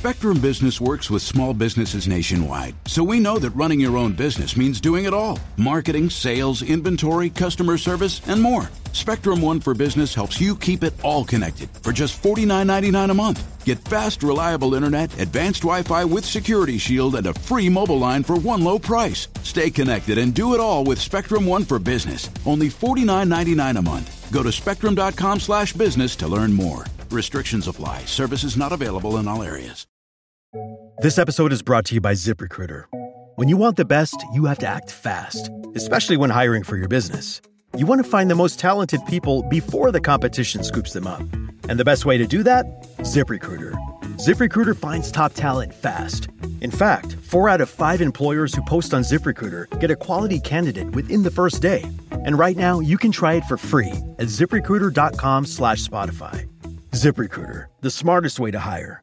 Spectrum Business works with small businesses nationwide, so we know that running your own business means doing it all. Marketing, sales, inventory, customer service, and more. Spectrum One for Business helps you keep it all connected for just $49.99 a month. Get fast, reliable internet, advanced Wi-Fi with Security Shield, and a free mobile line for one low price. Stay connected and do it all with Spectrum One for Business. Only $49.99 a month. Go to spectrum.com/business to learn more. Restrictions apply. Services not available in all areas. This episode is brought to you by ZipRecruiter. When you want the best, you have to act fast, especially when hiring for your business. You want to find the most talented people before the competition scoops them up. And the best way to do that? ZipRecruiter. ZipRecruiter finds top talent fast. In fact, 4 out of 5 employers who post on ZipRecruiter get a quality candidate within the first day. And right now, you can try it for free at ZipRecruiter.com/Spotify. ZipRecruiter, the smartest way to hire.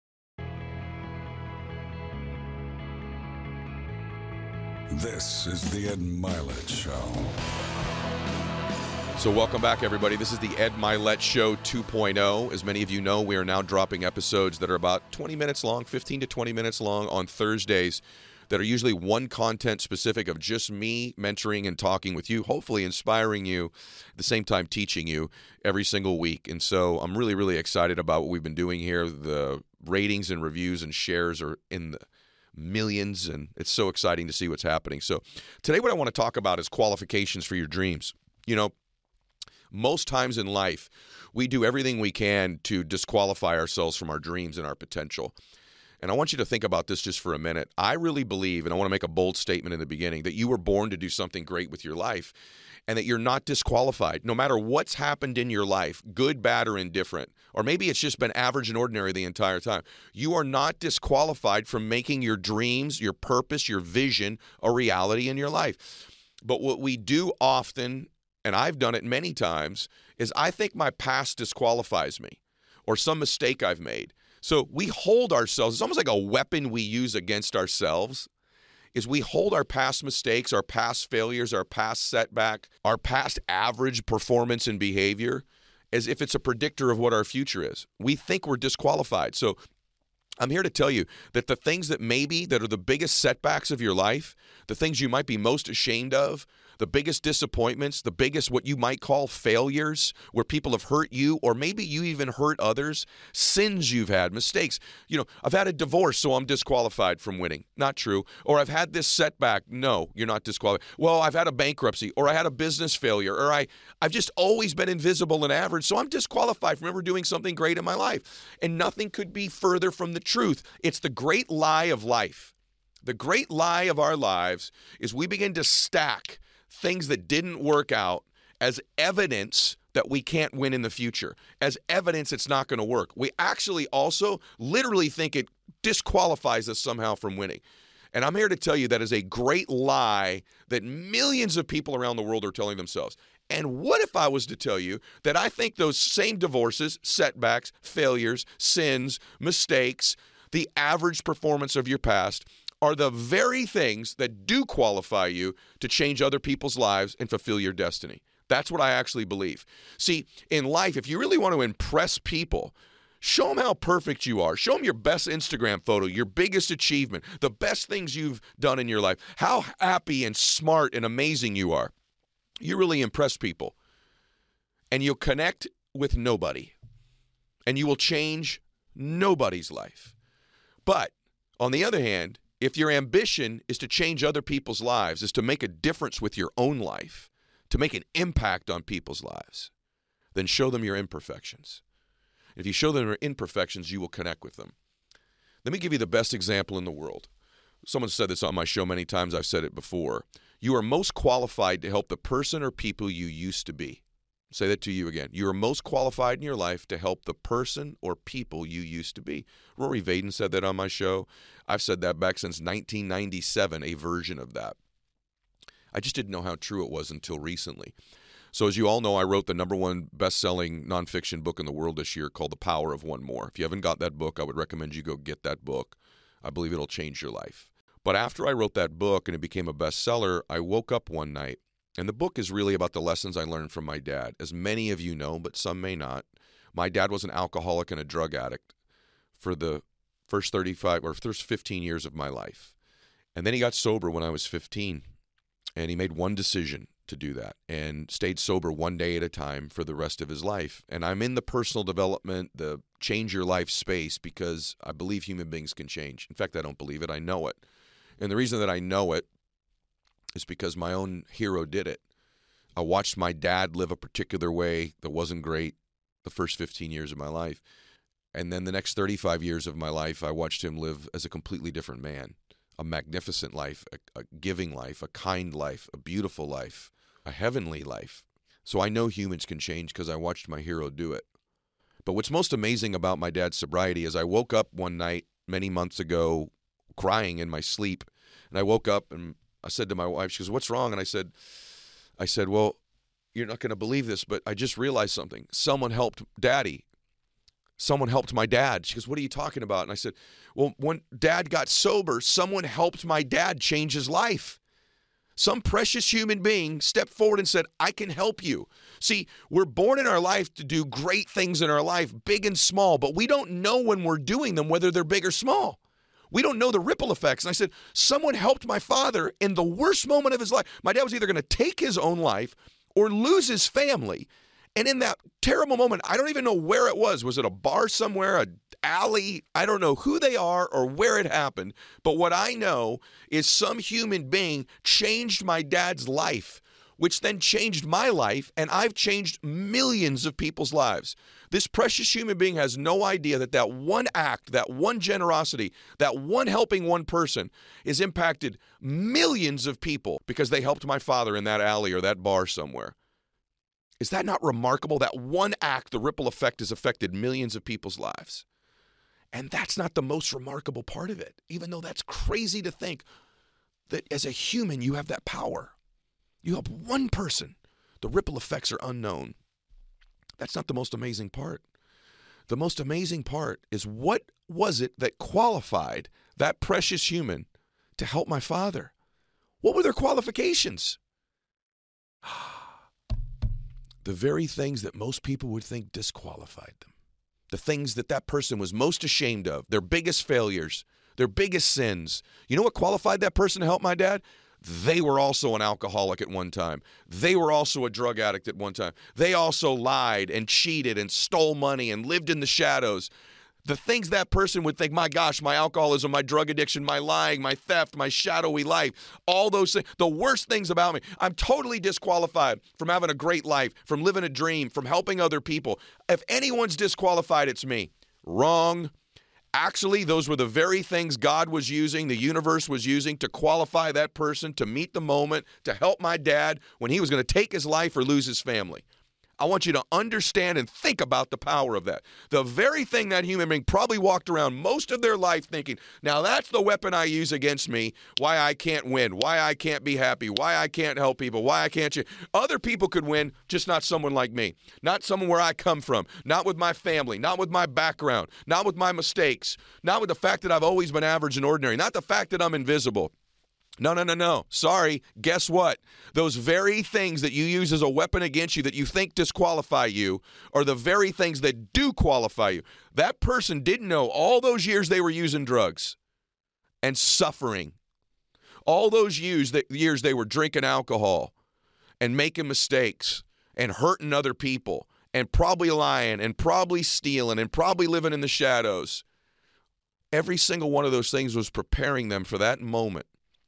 This is the Ed Mylett Show. So welcome back, everybody. This is the Ed Mylett Show 2.0. As many of you know, we are now dropping episodes that are about 20 minutes long, 15 to 20 minutes long on Thursdays that are usually one content specific of just me mentoring and talking with you, hopefully inspiring you, at the same time teaching you every single week. And so I'm really, really excited about what we've been doing here. The ratings and reviews and shares are in the millions, and it's so exciting to see what's happening. So today what I want to talk about is qualifications for your dreams. You know, most times in life, we do everything we can to disqualify ourselves from our dreams and our potential. And I want you to think about this just for a minute. I really believe, and I want to make a bold statement in the beginning, that you were born to do something great with your life and that you're not disqualified. No matter what's happened in your life, good, bad, or indifferent, or maybe it's just been average and ordinary the entire time, you are not disqualified from making your dreams, your purpose, your vision a reality in your life. But what we do often, and I've done it many times, is I think my past disqualifies me or some mistake I've made. So we hold ourselves, it's almost like a weapon we use against ourselves, is we hold our past mistakes, our past failures, our past setback, our past average performance and behavior as if it's a predictor of what our future is. We think we're disqualified. So I'm here to tell you that the things that are the biggest setbacks of your life, the things you might be most ashamed of, the biggest disappointments, the biggest what you might call failures, where people have hurt you, or maybe you even hurt others, sins you've had, mistakes. You know, I've had a divorce, so I'm disqualified from winning. Not true. Or I've had this setback. No, you're not disqualified. Well, I've had a bankruptcy, or I had a business failure, or I've just always been invisible and average, so I'm disqualified from ever doing something great in my life. And nothing could be further from the truth. It's the great lie of life. The great lie of our lives is we begin to stack things that didn't work out as evidence that we can't win in the future, as evidence it's not going to work. We actually also literally think it disqualifies us somehow from winning. And I'm here to tell you that is a great lie that millions of people around the world are telling themselves. And what if I was to tell you that I think those same divorces, setbacks, failures, sins, mistakes, the average performance of your past are the very things that do qualify you to change other people's lives and fulfill your destiny. That's what I actually believe. See, in life, if you really want to impress people, show them how perfect you are. Show them your best Instagram photo, your biggest achievement, the best things you've done in your life, how happy and smart and amazing you are. You really impress people. And you'll connect with nobody. And you will change nobody's life. But on the other hand, if your ambition is to change other people's lives, is to make a difference with your own life, to make an impact on people's lives, then show them your imperfections. If you show them your imperfections, you will connect with them. Let me give you the best example in the world. Someone said this on my show many times. I've said it before. You are most qualified to help the person or people you used to be. Say that to you again. You are most qualified in your life to help the person or people you used to be. Rory Vaden said that on my show. I've said that back since 1997, a version of that. I just didn't know how true it was until recently. So as you all know, I wrote the #1 best-selling nonfiction book in the world this year called The Power of One More. If you haven't got that book, I would recommend you go get that book. I believe it'll change your life. But after I wrote that book and it became a bestseller, I woke up one night, and the book is really about the lessons I learned from my dad. As many of you know, but some may not, my dad was an alcoholic and a drug addict for the first 15 years of my life. And then he got sober when I was 15, and he made one decision to do that and stayed sober one day at a time for the rest of his life. And I'm in the personal development, the change your life space, because I believe human beings can change. In fact, I don't believe it. I know it. And the reason that I know it is because my own hero did it. I watched my dad live a particular way that wasn't great the first 15 years of my life. And then the next 35 years of my life, I watched him live as a completely different man. A magnificent life, a giving life, a kind life, a beautiful life, a heavenly life. So I know humans can change because I watched my hero do it. But what's most amazing about my dad's sobriety is I woke up one night many months ago crying in my sleep. And I woke up and I said to my wife, she goes, "What's wrong?" And I said, "Well, you're not going to believe this, but I just realized something. Someone helped Daddy. Someone helped my dad." She goes, "What are you talking about?" And I said, "Well, when Dad got sober, someone helped my dad change his life. Some precious human being stepped forward and said, 'I can help you.'" See, we're born in our life to do great things in our life, big and small, but we don't know when we're doing them, whether they're big or small. We don't know the ripple effects. And I said, someone helped my father in the worst moment of his life. My dad was either going to take his own life or lose his family. And in that terrible moment, I don't even know where it was. Was it a bar somewhere, an alley? I don't know who they are or where it happened. But what I know is some human being changed my dad's life, which then changed my life, and I've changed millions of people's lives. This precious human being has no idea that that one act, that one generosity, that one helping one person has impacted millions of people because they helped my father in that alley or that bar somewhere. Is that not remarkable? That one act, the ripple effect, has affected millions of people's lives. And that's not the most remarkable part of it, even though that's crazy to think that as a human, you have that power. You help one person. The ripple effects are unknown. That's not the most amazing part. The most amazing part is, what was it that qualified that precious human to help my father? What were their qualifications? The very things that most people would think disqualified them. The things that that person was most ashamed of, their biggest failures, their biggest sins. You know what qualified that person to help my dad? They were also an alcoholic at one time. They were also a drug addict at one time. They also lied and cheated and stole money and lived in the shadows. The things that person would think, my gosh, my alcoholism, my drug addiction, my lying, my theft, my shadowy life, all those things, the worst things about me. I'm totally disqualified from having a great life, from living a dream, from helping other people. If anyone's disqualified, it's me. Wrong. Actually, those were the very things God was using, the universe was using to qualify that person to meet the moment, to help my dad when he was going to take his life or lose his family. I want you to understand and think about the power of that. The very thing that human being probably walked around most of their life thinking, now that's the weapon I use against me, why I can't win, why I can't be happy, why I can't help people, why I can't change. Other people could win, just not someone like me. Not someone where I come from, not with my family, not with my background, not with my mistakes, not with the fact that I've always been average and ordinary, not the fact that I'm invisible. No. Sorry. Guess what? Those very things that you use as a weapon against you that you think disqualify you are the very things that do qualify you. That person didn't know all those years they were using drugs and suffering. All those years they were drinking alcohol and making mistakes and hurting other people and probably lying and probably stealing and probably living in the shadows. Every single one of those things was preparing them for that moment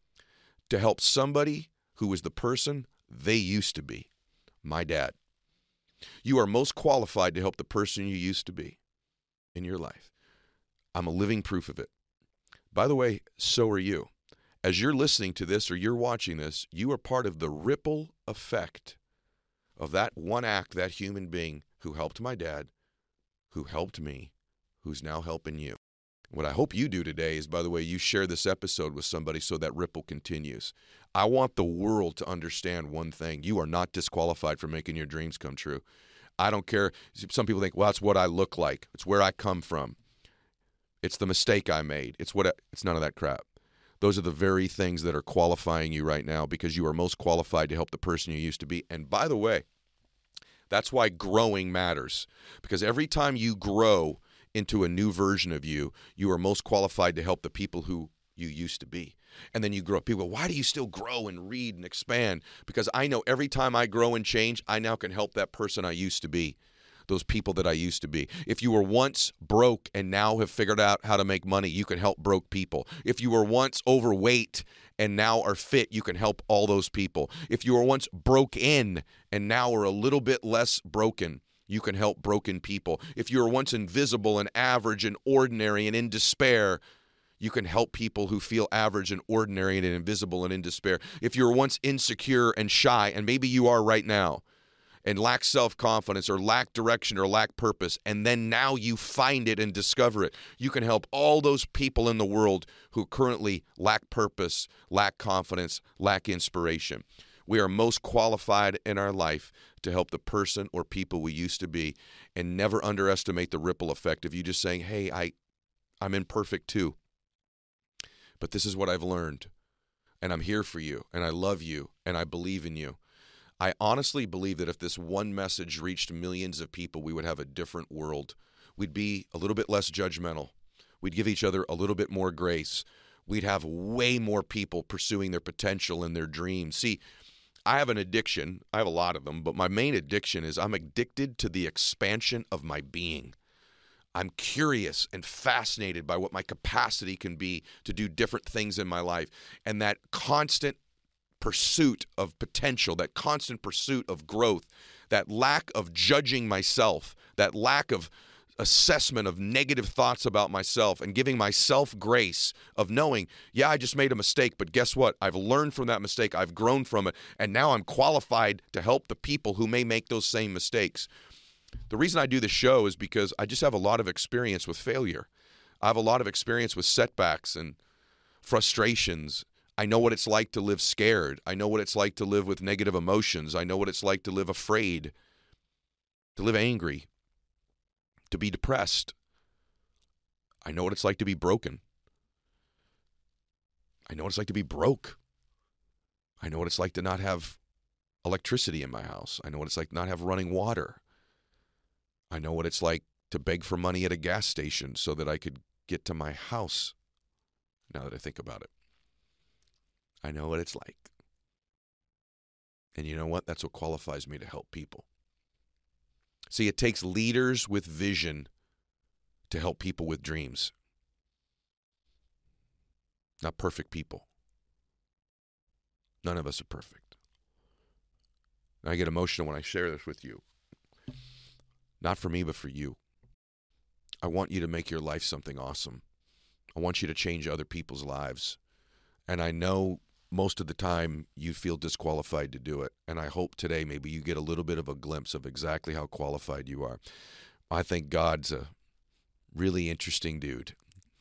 to help somebody who was the person they used to be, my dad. You are most qualified to help the person you used to be in your life. I'm a living proof of it. By the way, so are you. As you're listening to this or you're watching this, you are part of the ripple effect of that one act, that human being who helped my dad, who helped me, who's now helping you. What I hope you do today is, by the way, you share this episode with somebody so that ripple continues. I want the world to understand one thing. You are not disqualified from making your dreams come true. I don't care. Some people think, well, that's what I look like. It's where I come from. It's the mistake I made. It's none of that crap. Those are the very things that are qualifying you right now because you are most qualified to help the person you used to be. And by the way, that's why growing matters. Because every time you grow into a new version of you, you are most qualified to help the people who you used to be. And then you grow up. People go, why do you still grow and read and expand? Because I know every time I grow and change, I now can help that person I used to be, those people that I used to be. If you were once broke and now have figured out how to make money, you can help broke people. If you were once overweight and now are fit, you can help all those people. If you were once broke in and now are a little bit less broken, you can help broken people. If you were once invisible and average and ordinary and in despair, you can help people who feel average and ordinary and invisible and in despair. If you were once insecure and shy, and maybe you are right now, and lack self-confidence or lack direction or lack purpose, and then now you find it and discover it, you can help all those people in the world who currently lack purpose, lack confidence, lack inspiration. We are most qualified in our life to help the person or people we used to be, and never underestimate the ripple effect of you just saying, hey, I'm imperfect too, but this is what I've learned, and I'm here for you, and I love you, and I believe in you. I honestly believe that if this one message reached millions of people, we would have a different world. We'd be a little bit less judgmental. We'd give each other a little bit more grace. We'd have way more people pursuing their potential and their dreams. See, I have an addiction. I have a lot of them, but my main addiction is I'm addicted to the expansion of my being. I'm curious and fascinated by what my capacity can be to do different things in my life. And that constant pursuit of potential, that constant pursuit of growth, that lack of judging myself, that lack of assessment of negative thoughts about myself, and giving myself grace of knowing, yeah, I just made a mistake, but guess what? I've learned from that mistake. I've grown from it. And now I'm qualified to help the people who may make those same mistakes. The reason I do this show is because I just have a lot of experience with failure. I have a lot of experience with setbacks and frustrations. I know what it's like to live scared. I know what it's like to live with negative emotions. I know what it's like to live afraid, to live angry, to be depressed. I know what it's like to be broken. I know what it's like to be broke. I know what it's like to not have electricity in my house. I know what it's like to not have running water. I know what it's like to beg for money at a gas station so that I could get to my house, now that I think about it. I know what it's like. And you know what? That's what qualifies me to help people. See, it takes leaders with vision to help people with dreams. Not perfect people. None of us are perfect. I get emotional when I share this with you. Not for me, but for you. I want you to make your life something awesome. I want you to change other people's lives. And I know most of the time you feel disqualified to do it. And I hope today maybe you get a little bit of a glimpse of exactly how qualified you are. I think God's a really interesting dude.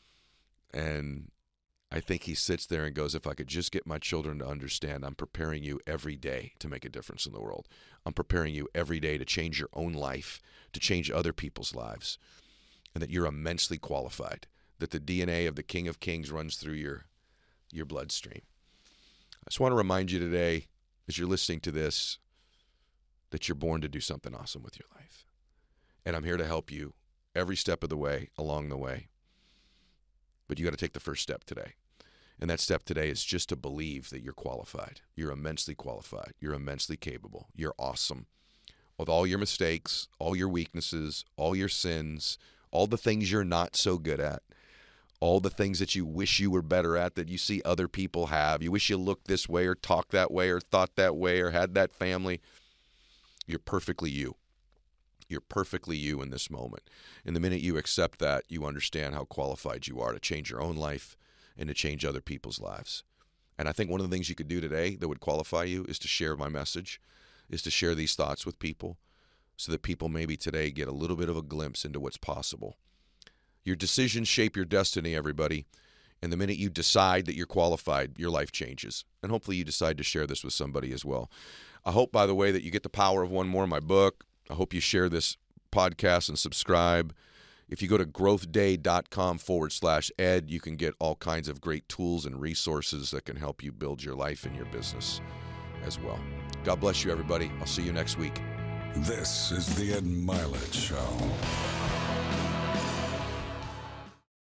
And I think he sits there and goes, if I could just get my children to understand, I'm preparing you every day to make a difference in the world. I'm preparing you every day to change your own life, to change other people's lives, and that you're immensely qualified, that the DNA of the King of Kings runs through your bloodstream. I just want to remind you today, as you're listening to this, that you're born to do something awesome with your life. And I'm here to help you every step of the way, along the way. But you got to take the first step today. And that step today is just to believe that you're qualified. You're immensely qualified. You're immensely capable. You're awesome. With all your mistakes, all your weaknesses, all your sins, all the things you're not so good at, all the things that you wish you were better at that you see other people have. You wish you looked this way or talked that way or thought that way or had that family. You're perfectly you. You're perfectly you in this moment. And the minute you accept that, you understand how qualified you are to change your own life and to change other people's lives. And I think one of the things you could do today that would qualify you is to share my message, is to share these thoughts with people so that people maybe today get a little bit of a glimpse into what's possible. Your decisions shape your destiny, everybody. And the minute you decide that you're qualified, your life changes. And hopefully you decide to share this with somebody as well. I hope, by the way, that you get The Power of One More, my book. I hope you share this podcast and subscribe. If you go to growthday.com/ed, you can get all kinds of great tools and resources that can help you build your life and your business as well. God bless you, everybody. I'll see you next week. This is the Ed Milet Show.